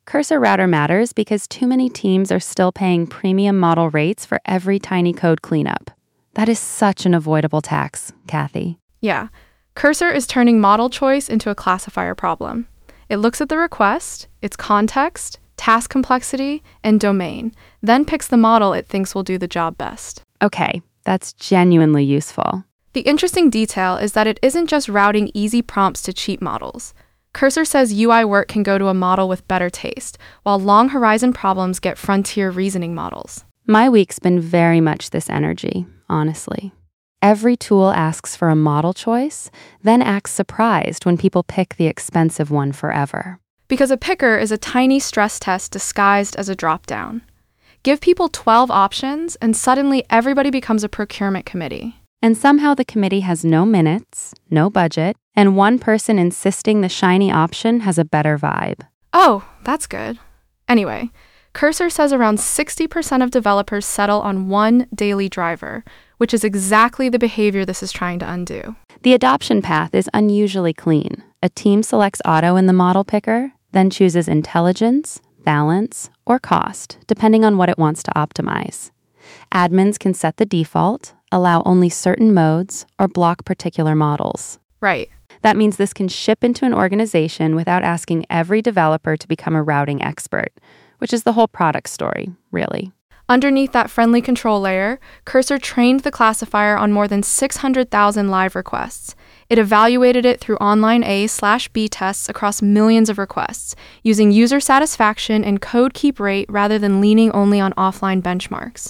Cursor Router matters because too many teams are still paying premium model rates for every tiny code cleanup. That is such an avoidable tax, Kathy. Yeah, Cursor is turning model choice into a classifier problem. It looks at the request, its context, task complexity, and domain, then picks the model it thinks will do the job best. Okay, that's genuinely useful. The interesting detail is that it isn't just routing easy prompts to cheap models. Cursor says UI work can go to a model with better taste, while long horizon problems get frontier reasoning models. My week's been very much this energy, honestly. Every tool asks for a model choice, then acts surprised when people pick the expensive one forever. Because a picker is a tiny stress test disguised as a dropdown. Give people 12 options, and suddenly everybody becomes a procurement committee. And somehow the committee has no minutes, no budget, and one person insisting the shiny option has a better vibe. Oh, that's good. Anyway, Cursor says around 60% of developers settle on one daily driver, which is exactly the behavior this is trying to undo. The adoption path is unusually clean. A team selects auto in the model picker, then chooses intelligence, balance, or cost, depending on what it wants to optimize. Admins can set the default, allow only certain modes, or block particular models. Right. That means this can ship into an organization without asking every developer to become a routing expert, which is the whole product story, really. Underneath that friendly control layer, Cursor trained the classifier on more than 600,000 live requests. It evaluated it through online A/B tests across millions of requests, using user satisfaction and code keep rate rather than leaning only on offline benchmarks.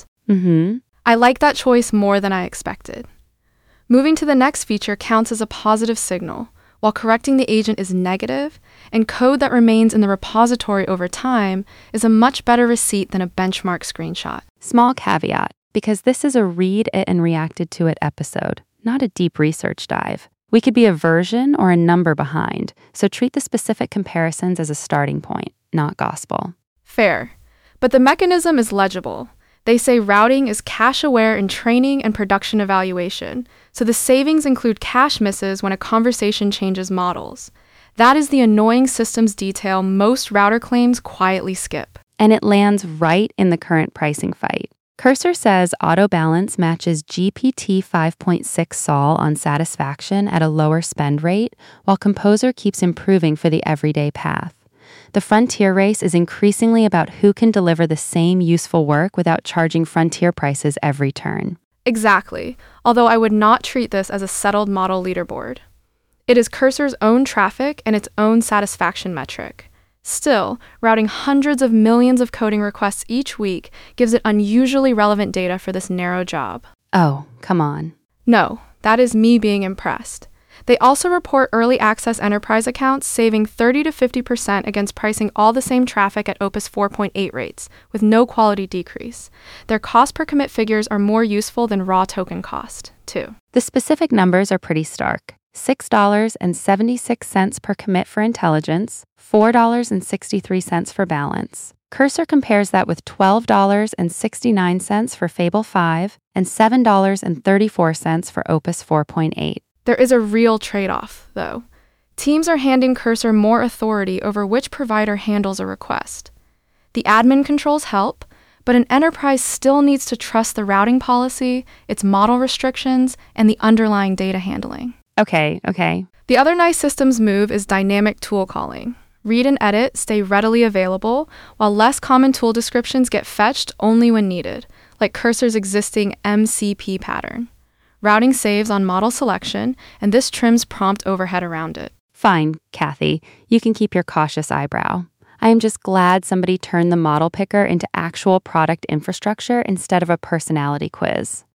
I like that choice more than I expected. Moving to the next feature counts as a positive signal, while correcting the agent is negative, and code that remains in the repository over time is a much better receipt than a benchmark screenshot. Small caveat, because this is a read it and reacted to it episode, not a deep research dive. We could be a version or a number behind, so treat the specific comparisons as a starting point, not gospel. Fair. But the mechanism is legible. They say routing is cache-aware in training and production evaluation, so the savings include cache misses when a conversation changes models. That is the annoying systems detail most router claims quietly skip. And it lands right in the current pricing fight. Cursor says auto balance matches GPT 5.6 Sol on satisfaction at a lower spend rate, while Composer keeps improving for the everyday path. The frontier race is increasingly about who can deliver the same useful work without charging frontier prices every turn. Exactly, although I would not treat this as a settled model leaderboard. It is Cursor's own traffic and its own satisfaction metric. Still, routing hundreds of millions of coding requests each week gives it unusually relevant data for this narrow job. Oh, come on. No, that is me being impressed. They also report early access enterprise accounts saving 30 to 50% against pricing all the same traffic at Opus 4.8 rates, with no quality decrease. Their cost per commit figures are more useful than raw token cost, too. The specific numbers are pretty stark. $6.76 per commit for intelligence, $4.63 for balance. Cursor compares that with $12.69 for Fable 5 and $7.34 for Opus 4.8. There is a real trade-off, though. Teams are handing Cursor more authority over which provider handles a request. The admin controls help, but an enterprise still needs to trust the routing policy, its model restrictions, and the underlying data handling. Okay. The other nice systems move is dynamic tool calling. Read and edit stay readily available, while less common tool descriptions get fetched only when needed, like Cursor's existing MCP pattern. Routing saves on model selection, and this trims prompt overhead around it. Fine, Kathy. You can keep your cautious eyebrow. I am just glad somebody turned the model picker into actual product infrastructure instead of a personality quiz.